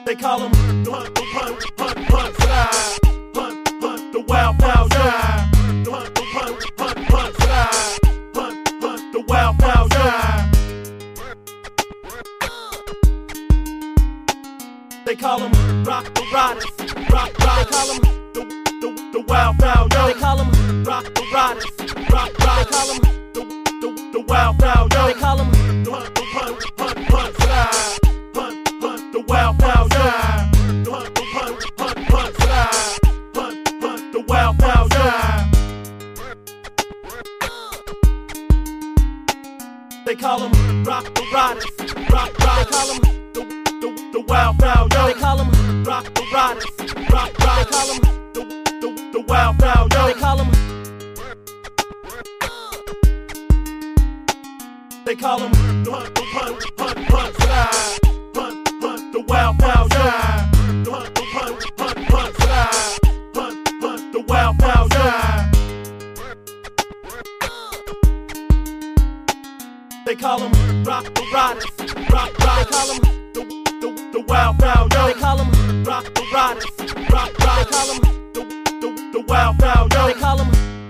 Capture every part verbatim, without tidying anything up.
They call him the hunt, the hunt, hunt, hunt, slide. Hunt, hunt, the wild, wild guy. The hunt, the hunt, hunt, hunt, slide. Hunt, hunt, the wild, wild guy. They call him Rock the Riders. Rock, rock. They call him the, the, the wild, wild guy. They call him Rock the Riders. Rock, rock. They call him the, the, the wild, wild guy. They call him the hunt, the hunt, hunt, hunt, slide. Hunt, hunt, the wild, wild guy. The hunt, the hunt, hunt, hunt, slide. Hunt, hunt, the wild, wild guy. They call him Rock the Riders. Rock, rock. They call him the, the, the wild, wild guy. They call him Rock the Riders. Rock, rock. They call him the, the, the wild, wild guy. They call him. They call him the hunt, the hunt, hunt, hunt, slide. Hunt, hunt, the wild, wild guy. The hunt, the hunt, hunt, hunt, slide. Hunt, hunt, the wild, wild guy. They call him Rock the Riders. Rock, rock. They call him the, the, the wild, wild guy. They call him Rock the Riders. Rock, rock. They call him the, the, the wild, wild guy. They call him.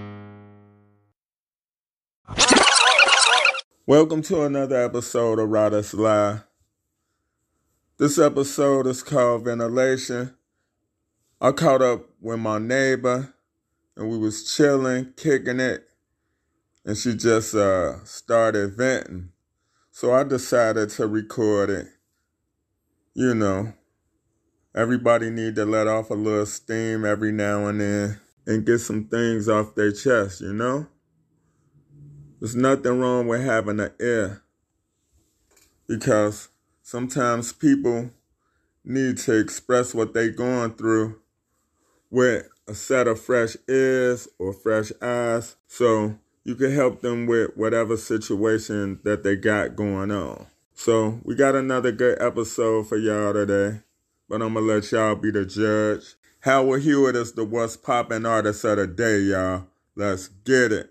Welcome to another episode of Riders Live. This episode is called Ventilation. I caught up with my neighbor and we was chilling, kicking it, and she just uh, started venting. So I decided to record it. You know, everybody need to let off a little steam every now and then and get some things off their chest, you know? There's nothing wrong with having an ear, because sometimes people need to express what they're going through with a set of fresh ears or fresh eyes, so you can help them with whatever situation that they got going on. So we got another good episode for y'all today, but I'm going to let y'all be the judge. Howard Hewitt is the What's Poppin' artist of the day, y'all. Let's get it.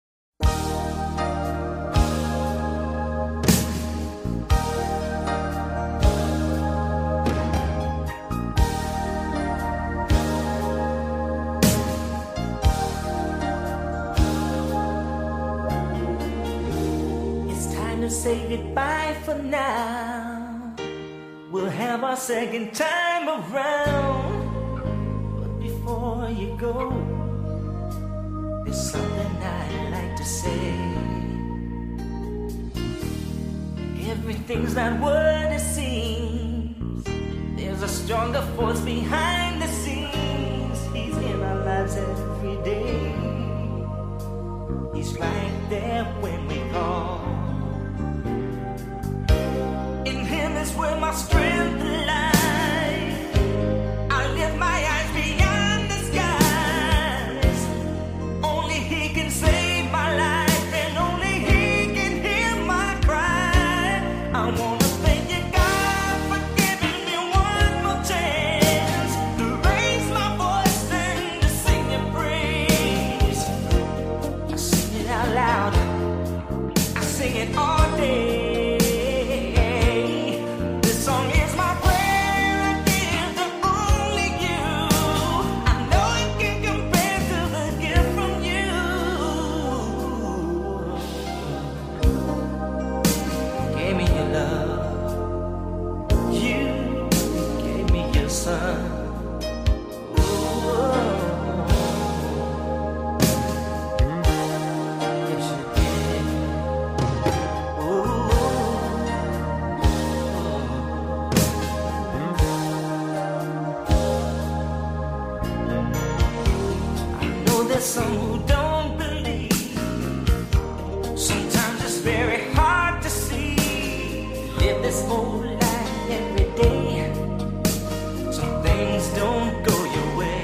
Say goodbye for now. We'll have our second time around. But before you go, there's something I'd like to say. Everything's not what it seems. There's a stronger force behind the scenes. He's in our lives every day. He's right there when we call. Is where my strength lies. I lift my eyes beyond the skies. Only He can save my life, and only He can hear my cry. I wanna thank you, God, for giving me one more chance to raise my voice and to sing your praise. I sing it out loud. I sing it all day. Some who don't believe. Sometimes it's very hard to see. Live this whole life every day. Some things don't go your way.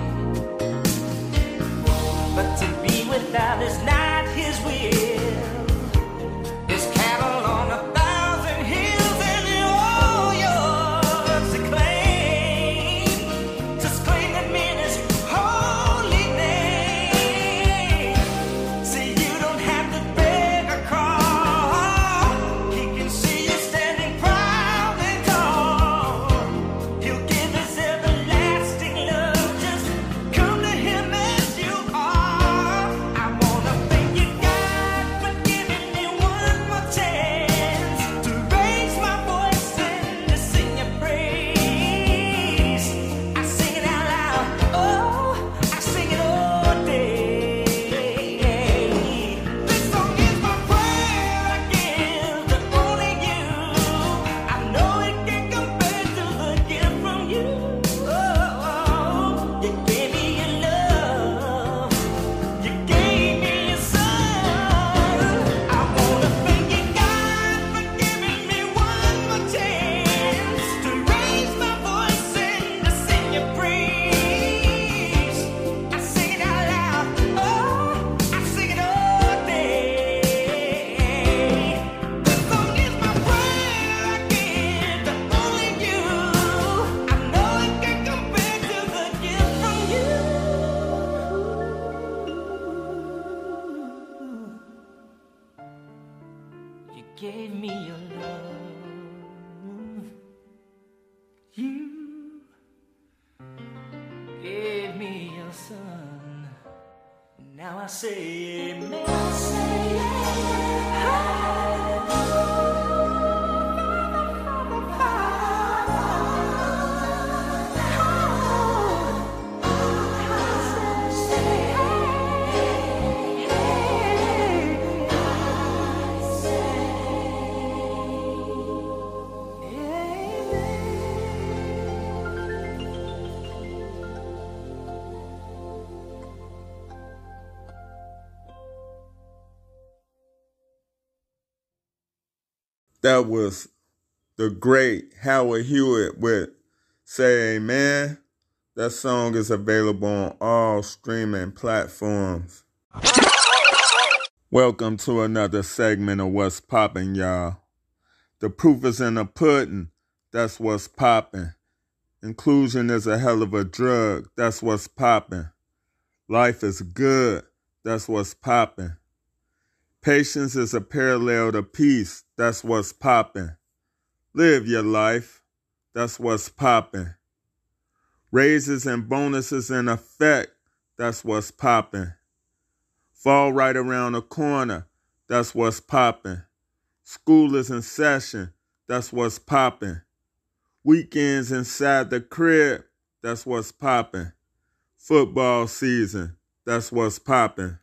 But to be without is not His will. There's cattle on a thousand hills, and you're all yours to claim. Just claim that mean is holy name. See, you don't have to beg or crawl. He can see you standing proud. gave me your love. You gave me your son. Now I say amen. I say That was the great Howard Hewitt with Say Amen. That song is available on all streaming platforms. Welcome to another segment of What's Poppin', y'all. The proof is in the pudding. That's what's poppin'. Inclusion is a hell of a drug. That's what's poppin'. Life is good. That's what's poppin'. Patience is a parallel to peace. That's what's poppin'. Live your life. That's what's poppin'. Raises and bonuses in effect. That's what's poppin'. Fall right around the corner. That's what's poppin'. School is in session. That's what's poppin'. Weekends inside the crib. That's what's poppin'. Football season. That's what's poppin'.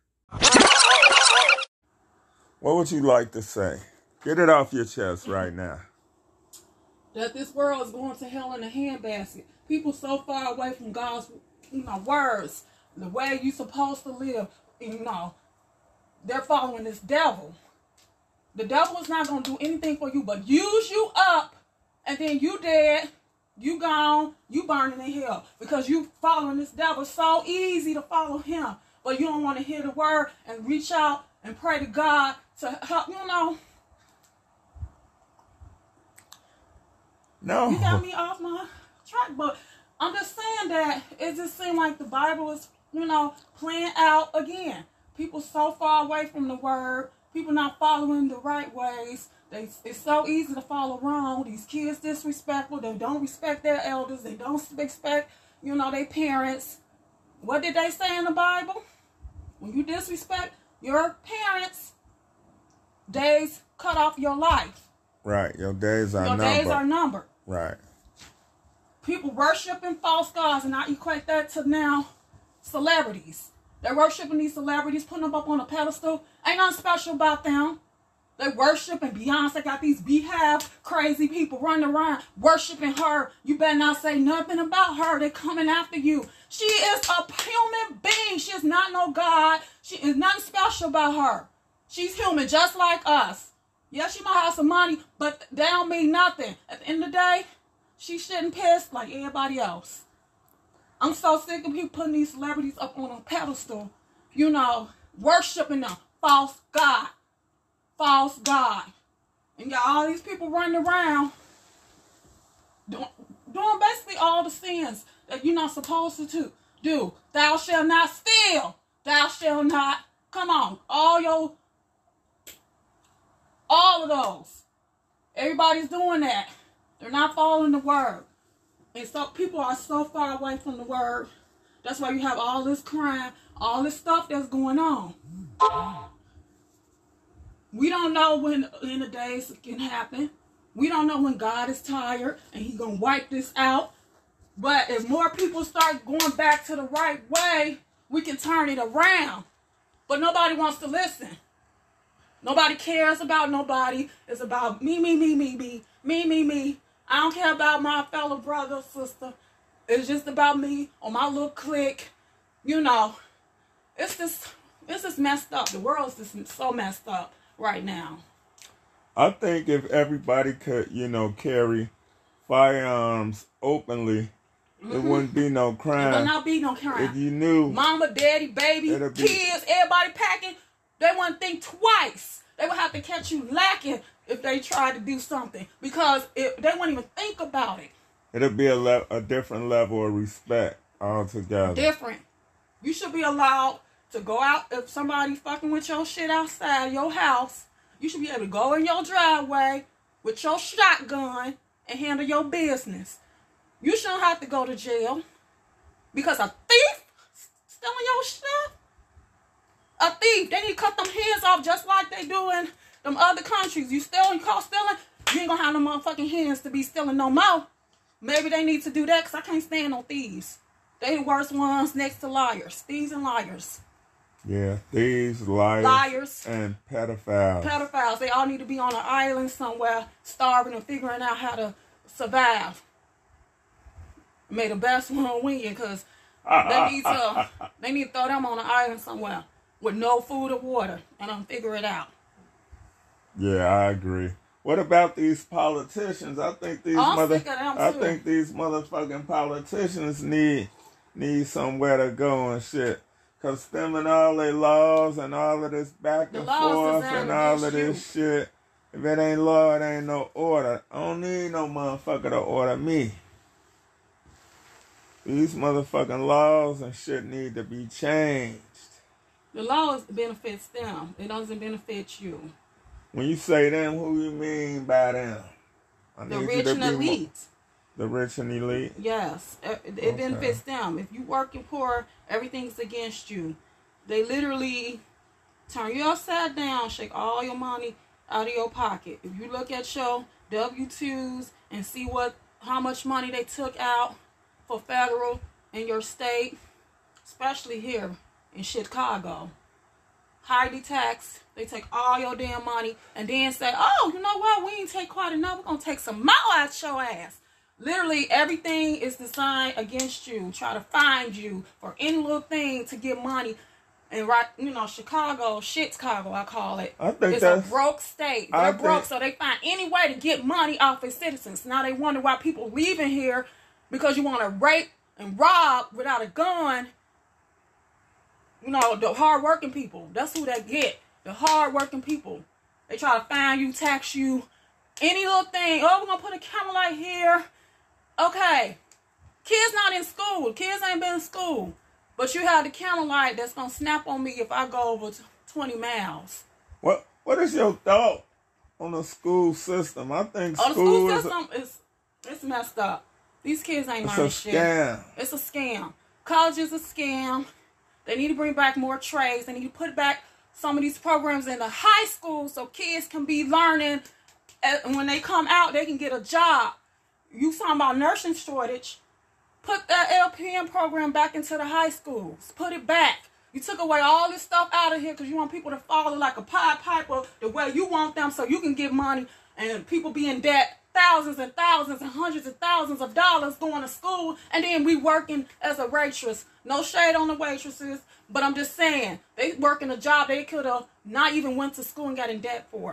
What would you like to say? Get it off your chest right now. That this world is going to hell in a handbasket. People so far away from God's, you know, words, the way you're supposed to live, you know, they're following this devil. The devil is not going to do anything for you but use you up, and then you dead, you gone, you burning in hell because you following this devil. It's so easy to follow him, but you don't want to hear the word and reach out and pray to God to help, you know. No. You got me off my track, but I'm just saying that it just seems like the Bible is, you know, playing out again. People so far away from the word. People not following the right ways. They, it's so easy to follow wrong. These kids disrespectful. They don't respect their elders. They don't respect, you know, their parents. What did they say in the Bible? When you disrespect your parents, days cut off your life. Right, your days are your numbered. Your days are numbered. Right. People worshiping false gods, and I equate that to now celebrities. They're worshiping these celebrities, putting them up on a pedestal. Ain't nothing special about them. They worshiping Beyonce, got these beehive crazy people running around worshiping her. You better not say nothing about her. They're coming after you. She is a human being. She is not no God. She is nothing special about her. She's human just like us. Yeah, she might have some money, but that don't mean nothing. At the end of the day, she shouldn't piss like everybody else. I'm so sick of people putting these celebrities up on a pedestal, you know, worshiping them. False God. False God. And got all these people running around doing, doing basically all the sins that you're not supposed to do. Thou shalt not steal. Thou shalt not. Come on. All your... All of those. Everybody's doing that. They're not following the word. And so people are so far away from the word. That's why you have all this crime, all this stuff that's going on. We don't know when in the days it can happen. We don't know when God is tired and he's going to wipe this out. But if more people start going back to the right way, we can turn it around. But nobody wants to listen. Nobody cares about nobody. It's about me, me, me, me, me, me, me, me. I don't care about my fellow brother or sister. It's just about me or my little clique. You know, it's just, it's just messed up. The world's just so messed up right now. I think if everybody could, you know, carry firearms openly, mm-hmm. It wouldn't be no crime. It would not be no crime. If you knew. Mama, daddy, baby, be, kids, everybody packing. They wouldn't think twice. They would have to catch you lacking if they tried to do something. Because it, they wouldn't even think about it. It'll be a, le- a different level of respect altogether. Different. You should be allowed to go out if somebody fucking with your shit outside your house. You should be able to go in your driveway with your shotgun and handle your business. You shouldn't have to go to jail because a thief stealing your stuff. A thief, they need to cut them hands off just like they do in them other countries. You stealing, you caught stealing, you ain't gonna have no motherfucking hands to be stealing no more. Maybe they need to do that because I can't stand no thieves. They the worst ones next to liars. Thieves and liars. Yeah, thieves, liars, Liars. and pedophiles. Pedophiles. They all need to be on an island somewhere, starving and figuring out how to survive. May the best one win, because they need to they need to throw them on an island somewhere with no food or water, and I'm figure it out. Yeah, I agree. What about these politicians? I think these I'm mother sick of them, I too. think these motherfucking politicians need need somewhere to go and shit. Cause them and all their laws and all of this back The and laws forth designed and all of against this shit. If it ain't law, it ain't no order. I don't need no motherfucker to order me. These motherfucking laws and shit need to be changed. The laws benefits them. It doesn't benefit you. When you say them, who you mean by them? I The need rich you to and be mo- elite. The rich and elite? Yes, it, it Okay. benefits them. If you working poor, everything's against you. They literally turn you upside down, shake all your money out of your pocket. If you look at your W two's and see what how much money they took out for federal in your state, especially here in Chicago, highly taxed. They take all your damn money and then say, "Oh, you know what? We ain't take quite enough. We're gonna take some more out your ass." Literally, everything is designed against you. Try to find you for any little thing to get money. And right, you know, Chicago, shit Chicago, I call it. I think it's that's- a broke state. I They're broke, think- so they find any way to get money off its citizens. Now they wonder why people leaving here because you want to rape and rob without a gun. You know, the hard-working people. That's who they get. The hard-working people. They try to find you, tax you, any little thing. Oh, we're going to put a camera light here. Okay. Kids not in school. Kids ain't been in school. But you have the camera light that's going to snap on me if I go over twenty miles. What What is your thought on the school system? I think Oh, the school, school is system is it's messed up. These kids ain't a, it's a learning shit. scam. It's a scam. College is a scam. They need to bring back more trades. They need to put back some of these programs in the high school so kids can be learning. And when they come out, they can get a job. You talking about nursing shortage. Put that L P N program back into the high schools. Put it back. You took away all this stuff out of here because you want people to follow like a Pied Piper the way you want them so you can get money and people be in debt. Thousands and thousands and hundreds of thousands of dollars going to school, and then we working as a waitress. No shade on the waitresses, but I'm just saying they working a job they could have not even went to school and got in debt for.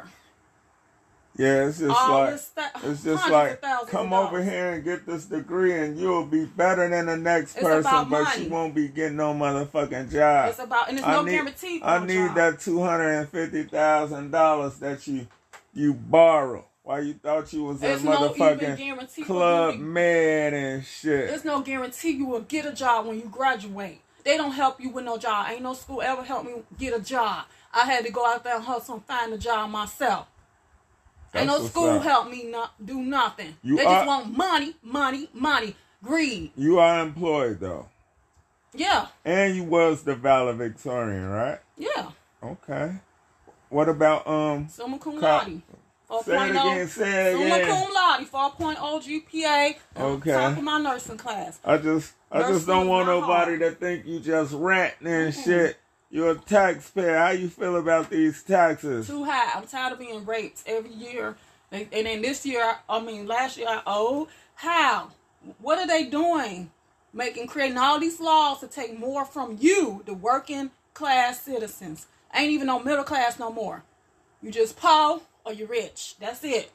Yeah, it's just All like this th- it's just hundreds like of thousands come of over dollars. here and get this degree and you'll be better than the next It's person, about but money. you won't be getting no motherfucking job. It's about, and there's I no need, guarantee for I no need job. that two hundred and fifty thousand dollars that you you borrow. Why you thought you was a There's no even motherfucking guarantee for club you to- man and shit. There's no guarantee you will get a job when you graduate. They don't help you with no job. Ain't no school ever helped me get a job. I had to go out there and hustle and find a job myself. Ain't That's no what's school up. help me not do nothing. You they are- just want money, money, money, greed. You are employed though, Yeah, and you was the valedictorian, right? yeah. Okay. What about um? Summa cum Co- laude. four Say it point oh. again. Say it Summa again. cum laude. four point oh G P A. Okay. Top of my nursing class. I just, I Nursing just don't is want not nobody hard. to think you just ranting and shit. You're a taxpayer. How you feel about these taxes? Too high. I'm tired of being raped every year. They, and then this year, I mean, last year I owed. How? What are they doing? Making, creating all these laws to take more from you, the working class citizens. Ain't even no middle class no more. You just poor or you rich. That's it.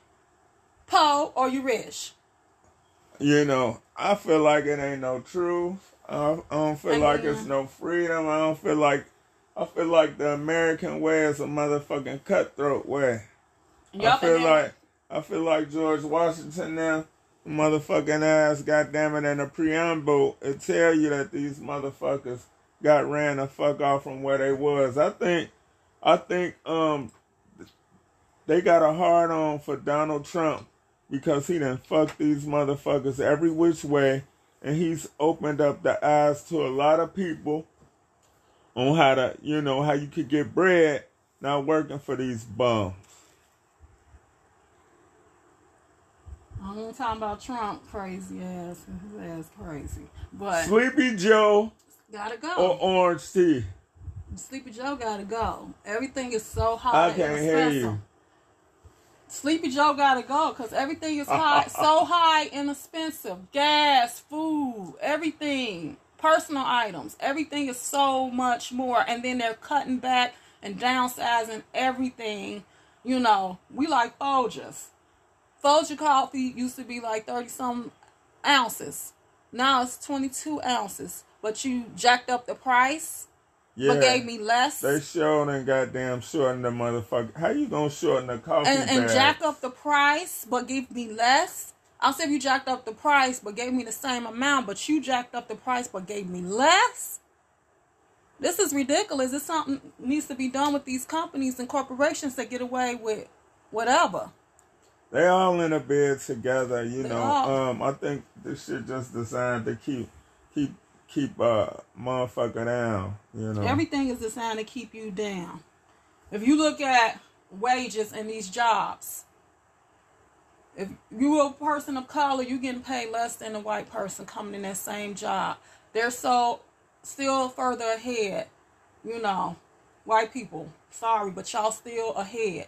Poor or you rich. You know, I feel like it ain't no truth. I, I don't feel Amen. like it's no freedom. I don't feel like, I feel like the American way is a motherfucking cutthroat way. I Yup, feel and then- like, I feel like George Washington now, motherfucking ass, goddamn it, in the preamble, it tell you that these motherfuckers got ran the fuck off from where they was. I think, I think, um, they got a hard on for Donald Trump because he done fucked these motherfuckers every which way, and he's opened up the eyes to a lot of people on how to, you know, how you could get bread not working for these bums. I'm not talking about Trump, crazy ass, his ass crazy. But Sleepy Joe gotta go. or orange tea? Sleepy Joe gotta go. Everything is so hot. I can't hear you. Sleepy Joe gotta go because everything is high, so high and expensive. Gas, food, everything, personal items, everything is so much more. And then they're cutting back and downsizing everything. You know, we like Folgers. Folger coffee used to be like thirty some ounces. Now it's twenty-two ounces. But you jacked up the price, Yeah, but gave me less. they showed and goddamn shorten the motherfucker. How you gonna shorten the coffee and, and bag? jack up the price, but give me less. I'll say if you jacked up the price, but gave me the same amount, but you jacked up the price, but gave me less. This is ridiculous. This something needs to be done with these companies and corporations that get away with whatever. They all in a bed together, you They know. all. Um, I think this shit just designed to keep, keep, keep uh motherfucker down, you know. Everything is designed to keep you down. If you look at wages in these jobs, if you're a person of color, you're getting paid less than a white person coming in that same job. They're so still further ahead, you know. White people, sorry, but y'all still ahead.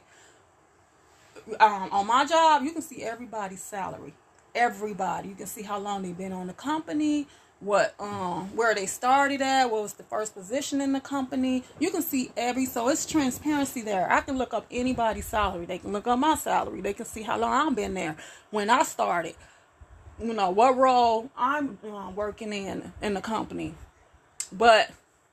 Um, on my job, you can see everybody's salary. Everybody. You can see how long they've been on the company, what um where they started at, what was the first position in the company. You can see every, so it's transparency there. I can look up anybody's salary. They can look up my salary. They can see how long I've been there, when I started, you know, what role I'm uh, working in in the company. But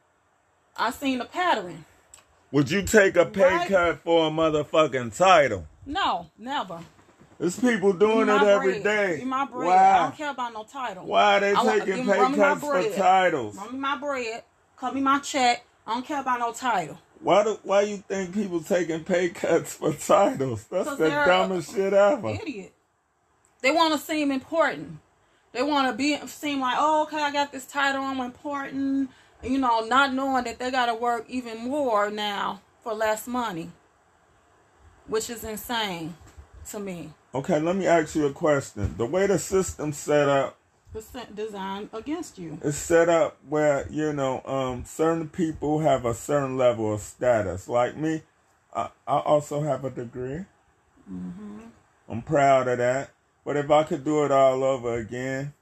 I seen the pattern. Would you take a pay Right. cut for a motherfucking title? No, never. There's people Give doing me it my every bread. day. Give me my bread. I Why? don't care about no title. Why are they I want- taking give me- pay run me my cuts for bread. titles? Run me my bread. Cut me my check. I don't care about no title. Why do why you think people taking pay cuts for titles? That's 'Cause the they're dumbest shit ever. Idiot. They want to seem important. They want to be seem like, oh, okay, I got this title, I'm important. You know, not knowing that they got to work even more now for less money, which is insane to me. Okay, let me ask you a question. The way the system's set up, It's designed against you. it's set up where, you know, um, certain people have a certain level of status. Like me, I, I also have a degree. Mm-hmm. I'm proud of that. But if I could do it all over again,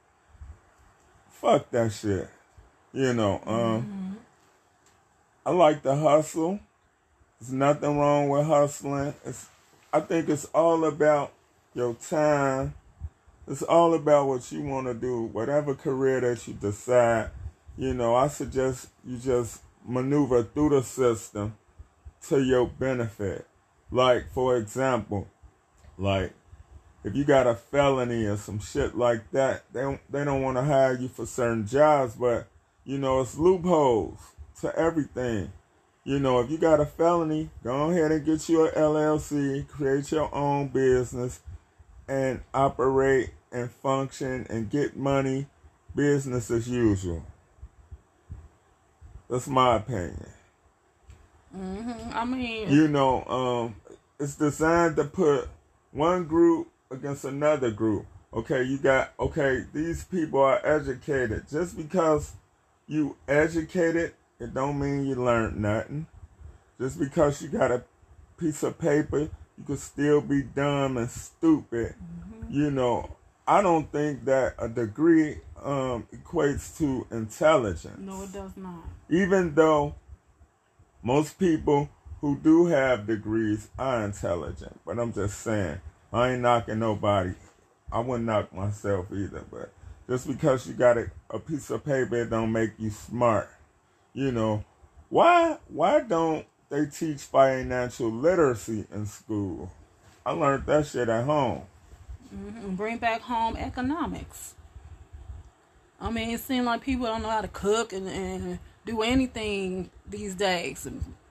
fuck that shit. You know, um, Mm-hmm. I like to hustle. There's nothing wrong with hustling. It's, I think it's all about your time. It's all about what you want to do, whatever career that you decide. You know, I suggest you just maneuver through the system to your benefit. Like, for example, like, if you got a felony or some shit like that, they don't, they don't want to hire you for certain jobs, but, you know, it's loopholes to everything. You know, if you got a felony, go ahead and get you an L L C, create your own business, and operate and function and get money, business as usual. That's my opinion. Mm-hmm. I mean, You know, um, it's designed to put one group against another group. Okay, you got, okay, these people are educated. Just because you educated, it don't mean you learned nothing. Just because you got a piece of paper, you could still be dumb and stupid. Mm-hmm. You know, I don't think that a degree um, equates to intelligence. no, it does not. Even though most people who do have degrees are intelligent. But I'm just saying, I ain't knocking nobody. I wouldn't knock myself either. But just because you got a, a piece of paper, it don't make you smart. You know, why why don't they teach financial literacy in school? I learned that shit at home. Mm-hmm. Bring back home economics. I mean, it seems like people don't know how to cook and, and do anything these days. And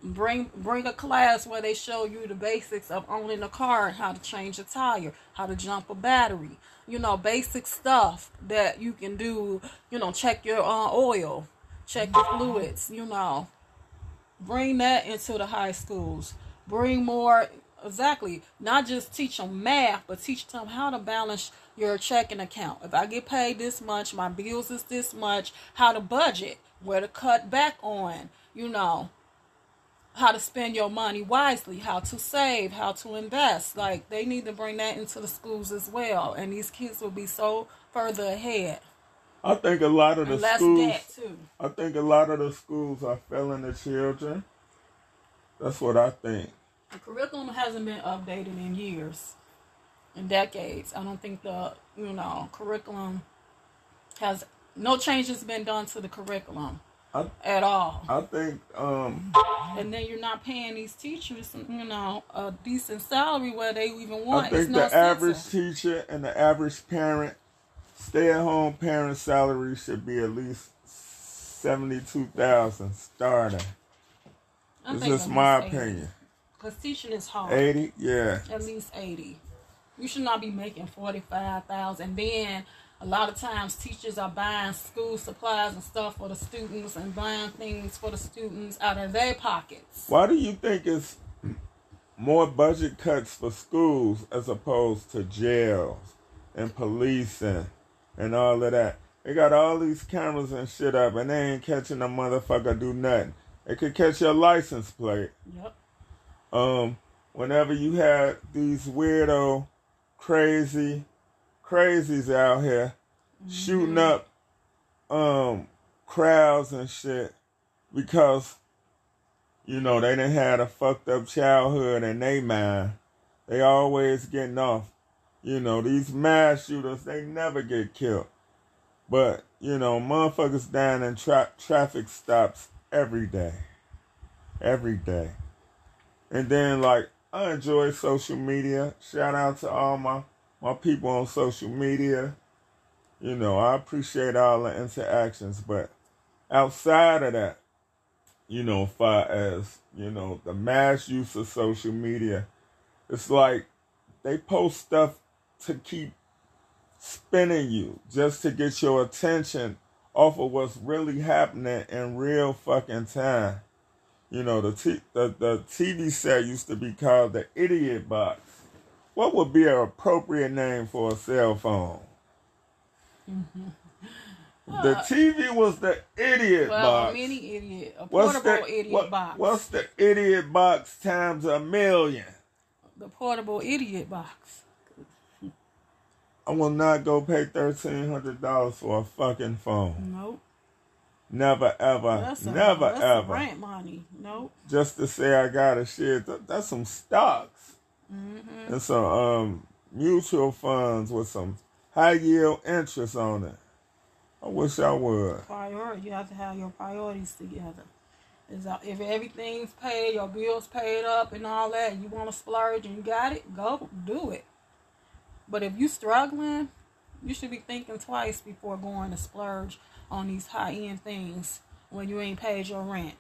Bring bring a class where they show you the basics of owning a car and how to change a tire, how to jump a battery. You know, basic stuff that you can do. You know, check your uh, oil, check your fluids. You know, bring that into the high schools. Bring more, exactly, not just teach them math, but teach them how to balance your checking account. If I get paid this much, my bills is this much, how to budget, where to cut back on, you know, how to spend your money wisely, how to save, how to invest. Like, they need to bring that into the schools as well. And these kids will be so further ahead. I think a lot of the And less schools, debt, too. I think a lot of the schools are failing the children. That's what I think. The curriculum hasn't been updated in years, in decades. I don't think the, you know, curriculum has, no changes been done to the curriculum I, at all. I think, um, And then you're not paying these teachers, you know, a decent salary where they even I want. think It's no the average sense. teacher and the average parent, stay-at-home parent salary should be at least seventy-two thousand dollars starting. I This think is at my least eighty. opinion. Because teaching is hard. eighty, yeah. At least eighty. You should not be making forty-five thousand dollars. And then a lot of times teachers are buying school supplies and stuff for the students and buying things for the students out of their pockets. Why do you think it's more budget cuts for schools as opposed to jails and policing and all of that? They got all these cameras and shit up and they ain't catching a motherfucker do nothing. They could catch your license plate. Yep. Um, whenever you had these weirdo, crazy, crazies out here mm-hmm. shooting up um crowds and shit because, you know, they done had a fucked up childhood in they mind. They always getting off. You know, these mass shooters, they never get killed. But, you know, motherfuckers dying in tra- traffic stops every day. Every day. And then, like, I enjoy social media. Shout out to all my, my people on social media. You know, I appreciate all the interactions. But outside of that, you know, far as, you know, the mass use of social media, it's like they post stuff to keep spinning you, just to get your attention off of what's really happening in real fucking time. You know, the, t- the the T V set used to be called the idiot box. What would be an appropriate name for a cell phone? Mm-hmm. The T V was the idiot well, box. Well, a mini idiot, a what's portable the, idiot what, box. What's the idiot box times a million? The portable idiot box. I will not go pay thirteen hundred dollars for a fucking phone. Nope. Never, ever, that's a, never, that's ever. Rent money. Nope. Just to say I got a shit. That, that's some stocks. Mm-hmm. And some um, mutual funds with some high yield interest on it. I wish I would. Priority. You have to have your priorities together. Is if everything's paid, your bills paid up and all that, and you want to splurge and you got it, go do it. But if you struggling, you should be thinking twice before going to splurge on these high-end things when you ain't paid your rent.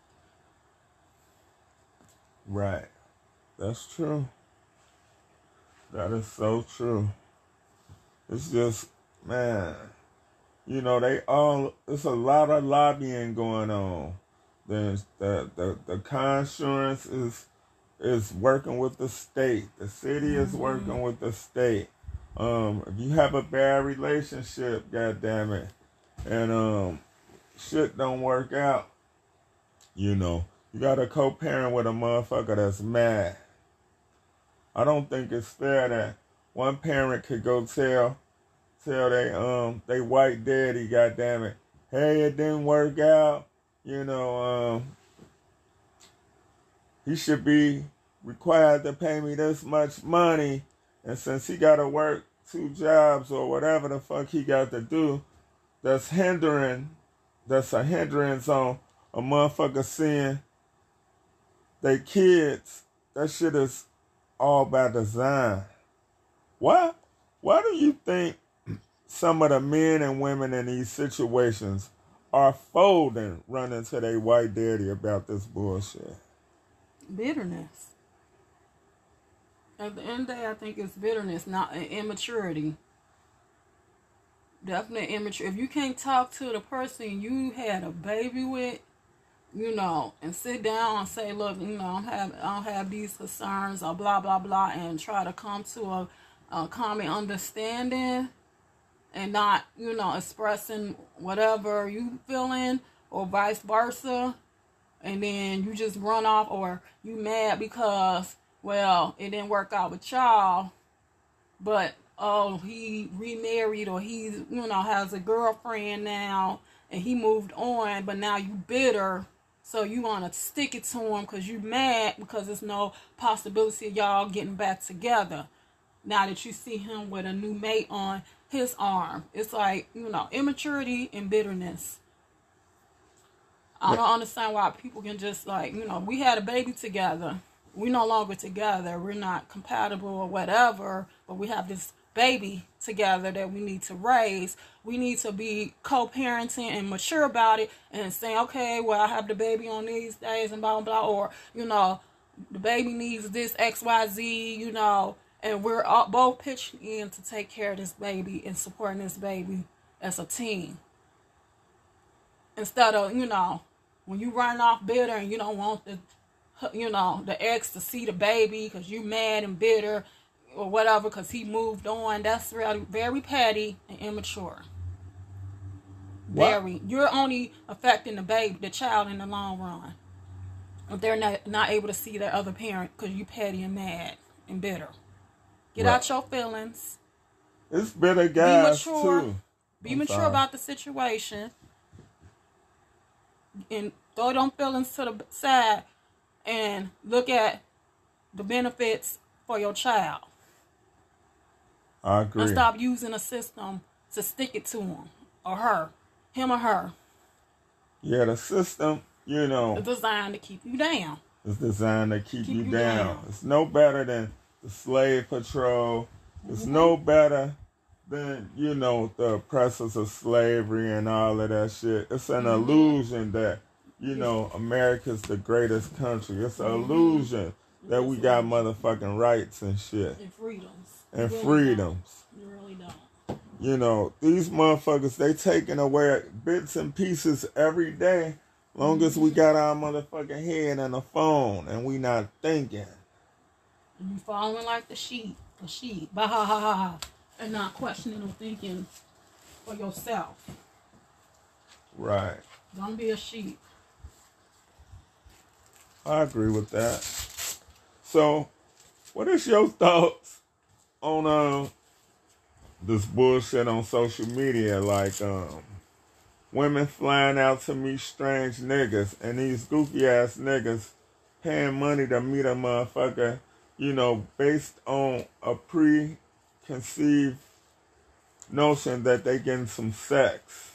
Right. That's true. That is so true. It's just, man, you know, they all, it's a lot of lobbying going on. There's the, the, the car insurance is, is working with the state. The city is mm-hmm. working with the state. Um, if you have a bad relationship, goddamn it, and um, shit don't work out, you know, you got to co-parent with a motherfucker that's mad. I don't think it's fair that one parent could go tell tell they um they white daddy, goddamn it, hey, it didn't work out, you know, um, he should be required to pay me this much money, and since he got to work two jobs or whatever the fuck he got to do, that's hindering, that's a hindrance on a motherfucker seeing they kids. That shit is all by design. Why? Why do you think some of the men and women in these situations are folding, running to their white daddy about this bullshit? Bitterness. At the end of the day, I think it's bitterness, not immaturity. Definitely immature. If you can't talk to the person you had a baby with, you know, and sit down and say, look, you know, I'm have, I don't have these concerns or blah, blah, blah, and try to come to a, a common understanding and not, you know, expressing whatever you feeling or vice versa, and then you just run off or you mad because, well, it didn't work out with y'all, but oh, he remarried or he's, you know, has a girlfriend now and he moved on, but now you bitter, so you want to stick it to him because you mad because there's no possibility of y'all getting back together now that you see him with a new mate on his arm. It's like, you know, immaturity and bitterness. I don't understand why people can just, like, you know, we had a baby together. We're no longer together. We're not compatible or whatever, but we have this baby together that we need to raise. We need to be co-parenting and mature about it and saying, okay, well, I have the baby on these days and blah, blah, blah, or, you know, the baby needs this X, Y, Z, you know, and we're all, both pitching in to take care of this baby and supporting this baby as a team. Instead of, you know, when you run off bitter and you don't want the, you know, the ex to see the baby because you mad and bitter or whatever because he moved on, that's really very petty and immature. What? Very. You're only affecting the baby, the child, in the long run. If they're not, not able to see their other parent because you petty and mad and bitter. Get Right. out your feelings. It's bitter guys Be mature. too. Be I'm mature sorry. about the situation. And throw them feelings to the side and look at the benefits for your child. I agree. And stop using a system to stick it to him or her, him or her. Yeah, the system, you know, It's designed to keep you down. is designed to keep, Keep you, you down. down. It's no better than the slave patrol. It's Mm-hmm. no better than, you know, the oppressors of slavery and all of that shit. It's an Mm-hmm. illusion that, you know, America's the greatest country. It's an Mm-hmm. illusion that we got motherfucking rights and shit. And freedoms. And You really freedoms. don't. You really don't. You know, these motherfuckers, they taking away bits and pieces every day. Long as we got our motherfucking head on the phone and we not thinking. And you following like the sheep. The sheep. Bah ha ha ha ha. And not questioning or thinking for yourself. Right. Don't be a sheep. I agree with that. So, what is your thoughts on uh, this bullshit on social media? Like, um, women flying out to meet strange niggas and these goofy ass niggas paying money to meet a motherfucker, you know, based on a preconceived notion that they getting some sex.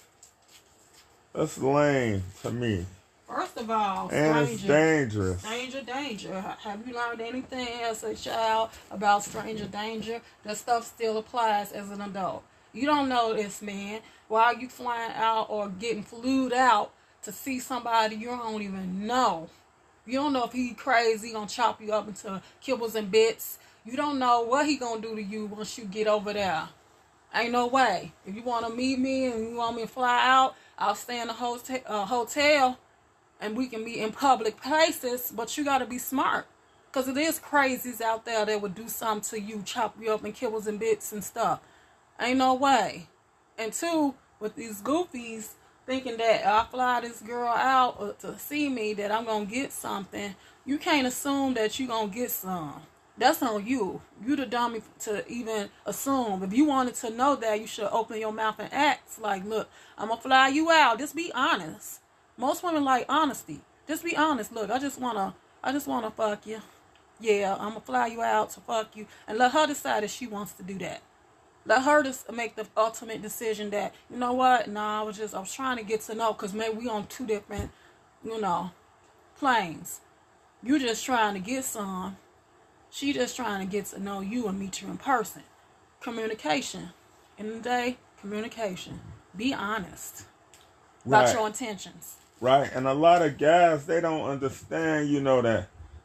That's lame to me. First of all, And it's stranger, dangerous. stranger danger. Ha- Have you learned anything as a child about stranger danger? That stuff still applies as an adult. You don't know this man. Why are you flying out or getting flued out to see somebody you don't even know? You don't know if he crazy, gonna chop you up into kibbles and bits. You don't know what he gonna do to you once you get over there. Ain't no way. If you want to meet me and you want me to fly out, I'll stay in a hotel, uh, hotel and we can be in public places, but you got to be smart. Because it is crazies out there that would do something to you, chop you up in kibbles and bits and stuff. Ain't no way. And two, with these goofies thinking that I fly this girl out to see me, that I'm going to get something, you can't assume that you're going to get some. That's on you. You the dummy to even assume. If you wanted to know that, you should open your mouth and act like, look, I'm going to fly you out. Just be honest. Most women like honesty. Just be honest. Look, I just want to, I just want to fuck you. Yeah, I'm going to fly you out to fuck you. And let her decide if she wants to do that. Let her just make the ultimate decision that, you know what? Nah, I was just, I was trying to get to know, because maybe we on two different, you know, planes. You just trying to get some. She just trying to get to know you and meet you in person. Communication. In the day, communication. Be honest about Right. your intentions. Right, and a lot of guys, they don't understand, you know, that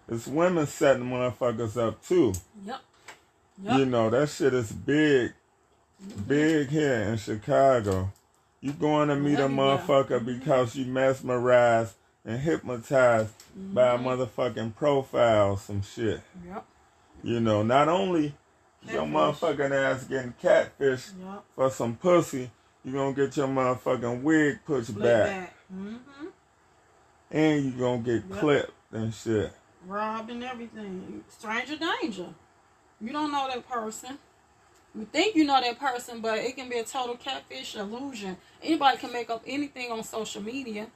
it's women setting motherfuckers up too. Yep. Yep. You know, that shit is big, mm-hmm. big here in Chicago. You going to meet a motherfucker mm-hmm. because you mesmerized and hypnotized mm-hmm. by a motherfucking profile, some shit. Yep. You know, not only catfish. Your motherfucking ass getting catfish yep. for some pussy, you gonna get your motherfucking wig pushed Flip back. back. Mm-hmm. And you gonna get yep. clipped and shit. Robbed and everything. Stranger danger. You don't know that person. You think you know that person, but it can be a total catfish illusion. Anybody can make up anything on social media.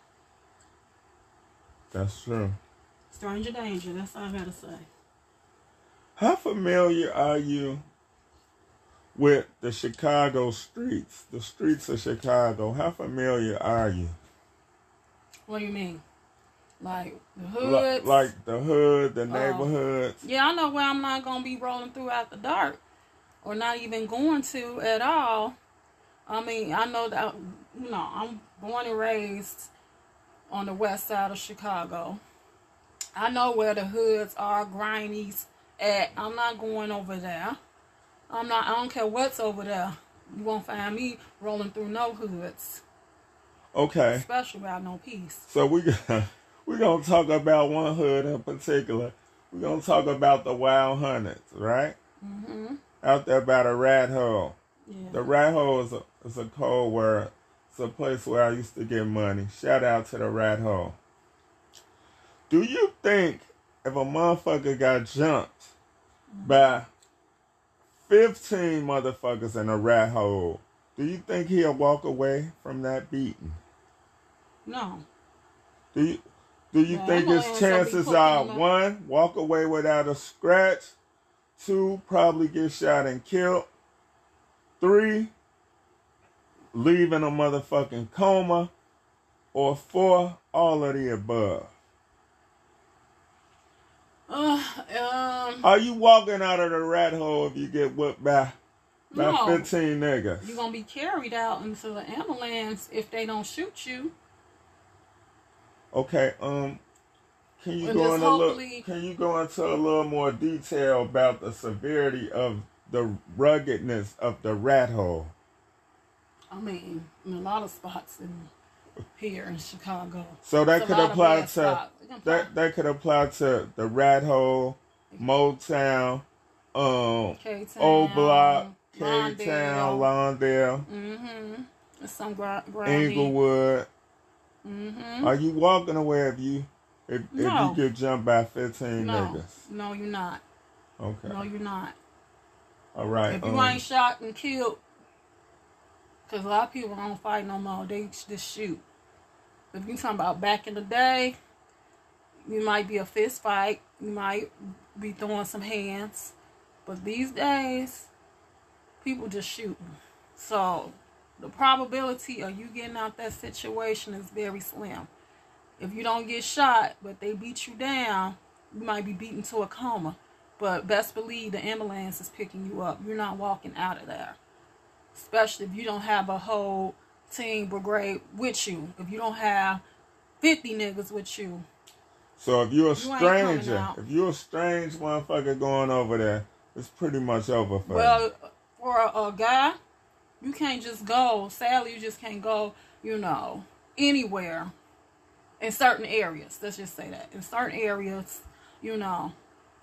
That's true. Stranger danger. That's all I gotta say. How familiar are you with the Chicago streets? The streets of Chicago. How familiar are you? What do you mean? Like the hoods? Like, like the hood, the neighborhoods? Uh, yeah, I know where I'm not going to be rolling through after dark. Or not even going to at all. I mean, I know that, you know, I'm born and raised on the west side of Chicago. I know where the hoods are, grindies at. I'm not going over there. I'm not, I don't care what's over there. You won't find me rolling through no hoods. Okay. Especially without no peace. So we got... We're going to talk about one hood in particular. We're going to talk about the Wild Hundreds, right? Mm-hmm. Out there by the Rat Hole. Yeah. The Rat Hole is a, is a code word. It's a place where I used to get money. Shout out to the Rat Hole. Do you think if a motherfucker got jumped mm-hmm. by fifteen motherfuckers in a Rat Hole, do you think he'll walk away from that beating? No. Do you... Do you yeah, think his chances are, one, walk away without a scratch, two, probably get shot and killed, three, leave in a motherfucking coma, or four, all of the above? Uh, um, are you walking out of the rat hole if you get whipped by, by no, fifteen niggas? You're going to be carried out into the ambulance if they don't shoot you. Okay, um, can you go in a little, can you go into a little more detail about the severity of the ruggedness of the rat hole? I mean, in a lot of spots in here in Chicago. So that could apply to that that could apply to the rat hole, Motown, um, K-Town, Old Block, K-Town, Lawndale, mm-hmm. Some gra- Inglewood. Mm-hmm. Are you walking away if you if, no. if you get jumped by fifteen no. niggas? No, you're not. Okay. No, you're not. All right. If you um, ain't shot and killed, because a lot of people don't fight no more, they just shoot. If you talking about back in the day, you might be a fist fight, you might be throwing some hands, but these days, people just shooting. So the probability of you getting out that situation is very slim. If you don't get shot, but they beat you down, you might be beaten to a coma. But best believe the ambulance is picking you up. You're not walking out of there. Especially if you don't have a whole team brigade with you. If you don't have fifty niggas with you. So if you're a you stranger, if you're a strange motherfucker going over there, it's pretty much over for well, you. Well, for a, a guy, you can't just go. Sadly, you just can't go, you know, anywhere in certain areas. Let's just say that. In certain areas, you know,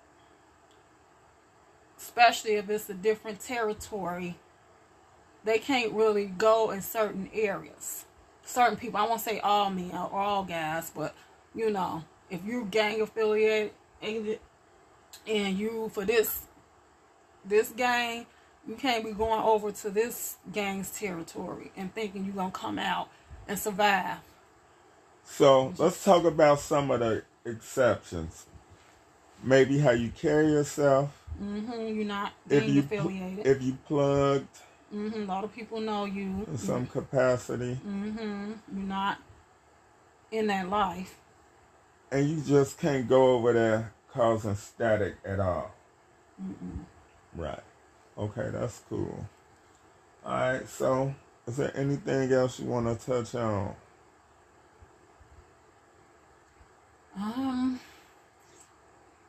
especially if it's a different territory, they can't really go in certain areas. Certain people, I won't say all men or all guys, but, you know, if you're gang affiliated and you, for this, this gang, you can't be going over to this gang's territory and thinking you're going to come out and survive. So let's talk about some of the exceptions. Maybe how you carry yourself. Mm-hmm. You're not gang you, affiliated. If you plugged. Mm-hmm. A lot of people know you. In some mm-hmm. capacity. Mm-hmm. You're not in that life. And you just can't go over there causing static at all. Mm-mm. Right. Okay, that's cool. Alright, so is there anything else you want to touch on? Um,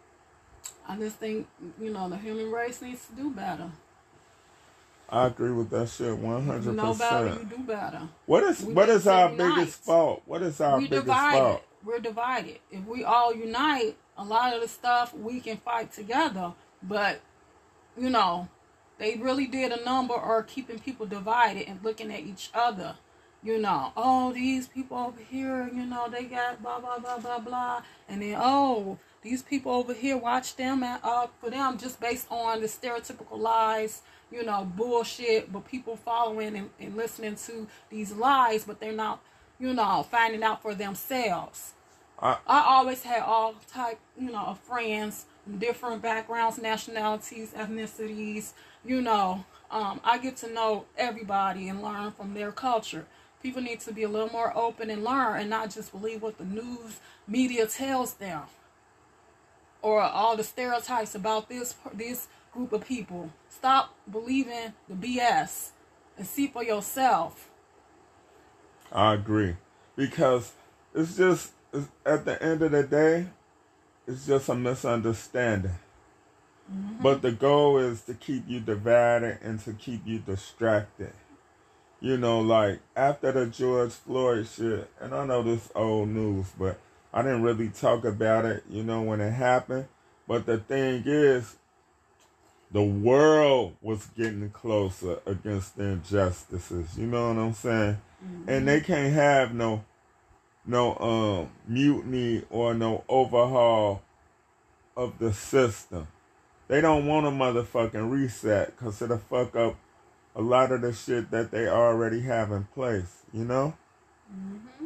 I just think, you know, the human race needs to do better. I agree with that shit one You hundred know better, percent. you do better. What is We what need is to our unite. biggest fault? What is our We biggest divided. fault? We're divided. If we all unite, a lot of the stuff we can fight together. But, you know, they really did a number or keeping people divided and looking at each other. You know, oh, these people over here, you know, they got blah, blah, blah, blah, blah. And then, oh, these people over here, watch them and uh, for them just based on the stereotypical lies, you know, bullshit, but people following and, and listening to these lies, but they're not, you know, finding out for themselves. I, I always had all type, you know, of friends, different backgrounds, nationalities, ethnicities, you know. Um, I get to know everybody and learn from their culture. People need to be a little more open and learn and not just believe what the news media tells them. Or all the stereotypes about this this group of people. Stop believing the B S and see for yourself. I agree. Because it's just, it's, at the end of the day, it's just a misunderstanding. Mm-hmm. But the goal is to keep you divided and to keep you distracted. You know, like, after the George Floyd shit, and I know this old news, but I didn't really talk about it, you know, when it happened. But the thing is, the world was getting closer against the injustices. You know what I'm saying? Mm-hmm. And they can't have no, no um mutiny or no overhaul of the system. They don't want a motherfucking reset because it'll fuck up a lot of the shit that they already have in place, you know? Mm-hmm.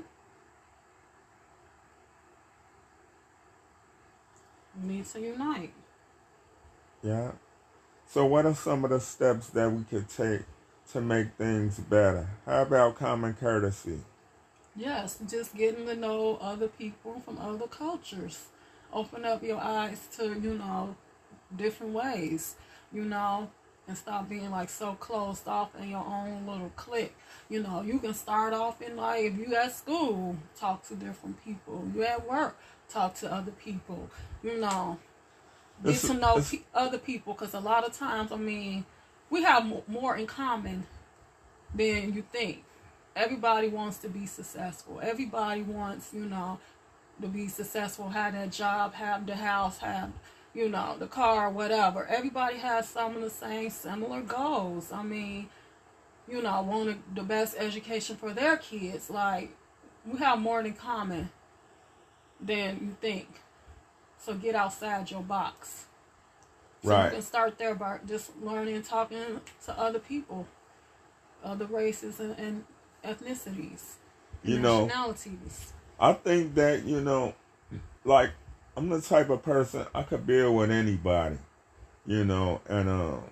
We need to unite. Yeah. So what are some of the steps that we could take to make things better? How about common courtesy? Yes, just getting to know other people from other cultures. Open up your eyes to, you know, different ways, you know, and stop being like so closed off in your own little clique. You know, you can start off in like, if you at school, talk to different people. You at work, talk to other people. You know, get It's- to know it's- pe- other people, because a lot of times, I mean, we have mo- more in common than you think. Everybody wants to be successful. Everybody wants, you know, to be successful, have that job, have the house, have, you know, the car, whatever. Everybody has some of the same similar goals. I mean, you know, wanting the best education for their kids. Like, we have more in common than you think. So get outside your box. So Right. you can start there by just learning and talking to other people, other races and, and ethnicities, You know, nationalities. I think that, you know, like, I'm the type of person, I could build with anybody, you know, and um,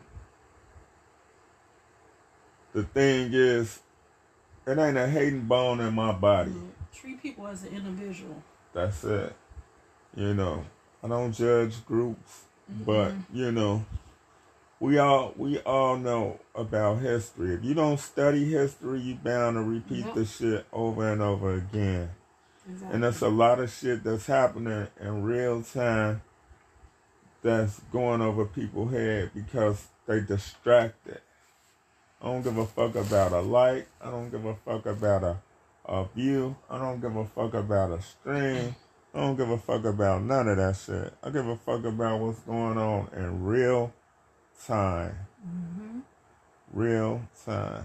the thing is, it ain't a hating bone in my body. Mm, treat people as an individual. That's it. You know, I don't judge groups, Mm-hmm. but, you know, we all we all know about history. If you don't study history, you bound to repeat Yep. the shit over and over again. Exactly. And there's a lot of shit that's happening in real time that's going over people's head because they distracted. I don't give a fuck about a like. I don't give a fuck about a, a view. I don't give a fuck about a stream. I don't give a fuck about none of that shit. I give a fuck about what's going on in real time. Mm-hmm. Real time.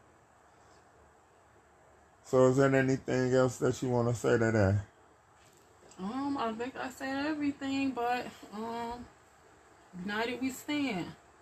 So is there anything else that you want to say to that? Um, I think I said everything, but um, united we stand.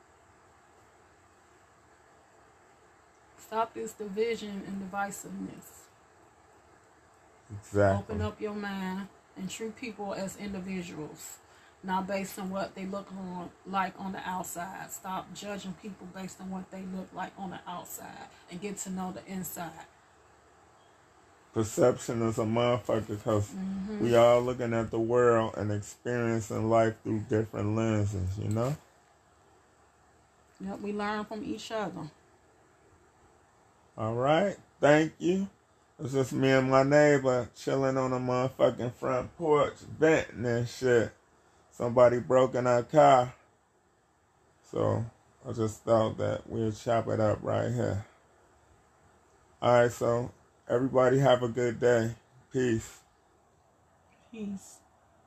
Stop this division and divisiveness. Exactly. Open up your mind and treat people as individuals, not based on what they look on, like on the outside. Stop judging people based on what they look like on the outside and get to know the inside. Perception is a motherfucker because Mm-hmm. we all looking at the world and experiencing life through different lenses, you know? Yep, we learn from each other. All right. Thank you. It's just me and my neighbor chilling on the motherfucking front porch, venting and shit. somebody broke in our car. So I just thought that we'd chop it up right here. All right, so everybody have a good day. Peace. Peace.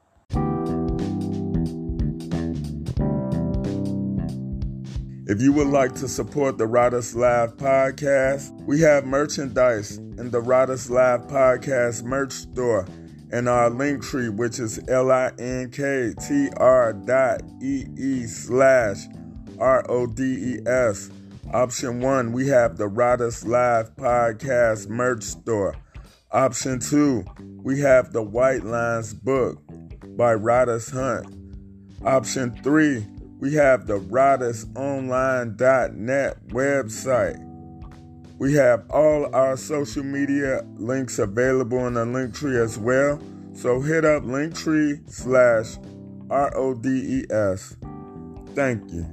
If you would like to support the Rodders Live podcast, we have merchandise in the Rodders Live podcast merch store and our link tree, which is linktr dot ee slash R O D E S. Option one, we have the Rodders Live podcast merch store. Option two, we have the White Lines book by Rodders Hunt. Option three, we have the rodders online dot net website. We have all our social media links available in the link tree as well. So hit up linktree slash R O D E S. Thank you.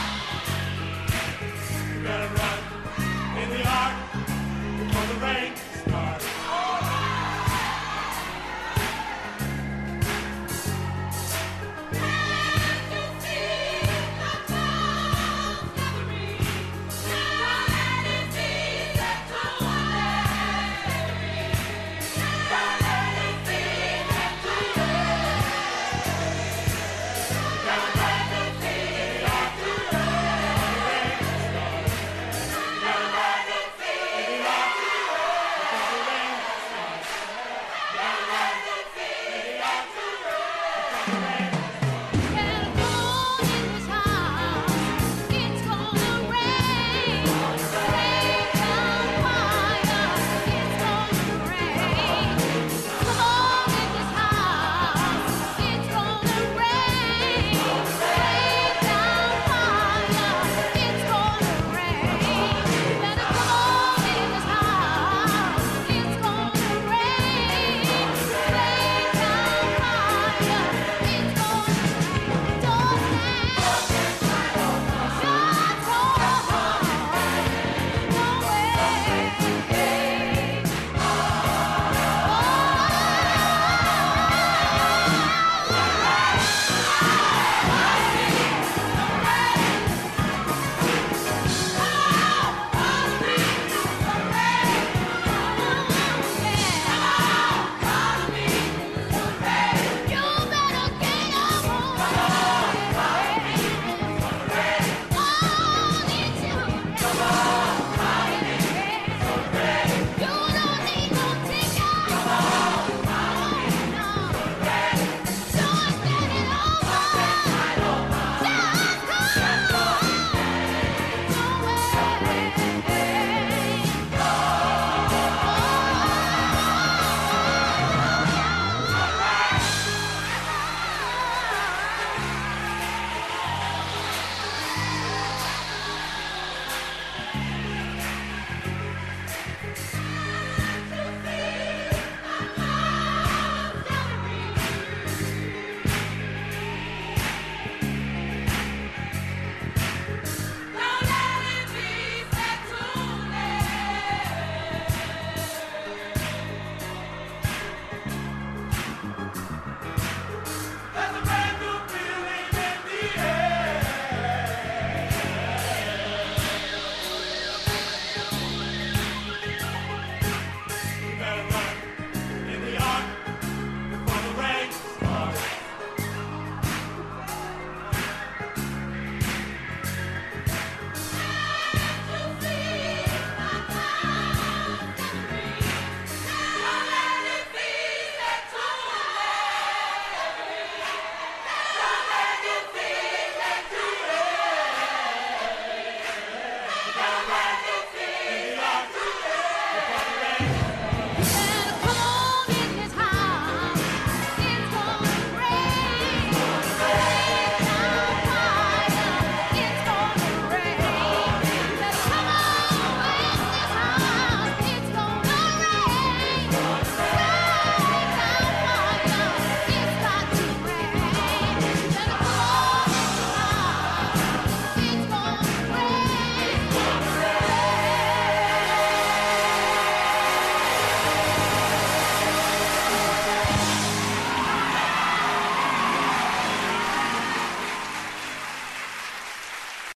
In the ark, before the rain.